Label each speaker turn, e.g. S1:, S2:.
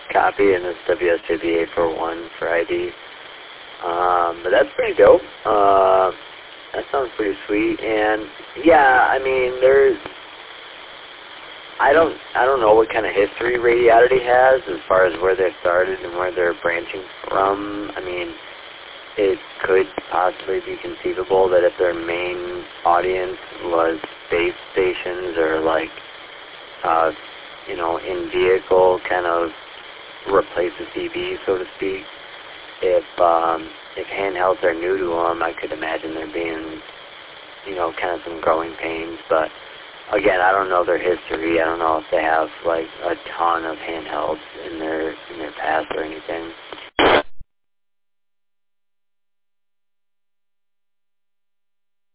S1: copy, and it's WSJB841 for ID. But that's pretty dope. That sounds pretty sweet. And yeah, I mean, I don't know what kind of history Radiality has as far as where they started and where they're branching from. I mean, it could possibly be conceivable that if their main audience was space stations or like, in vehicle kind of replace the CB, so to speak. If handhelds are new to them, I could imagine there being, kind of some growing pains. But again, I don't know their history. I don't know if they have like a ton of handhelds in their past or anything.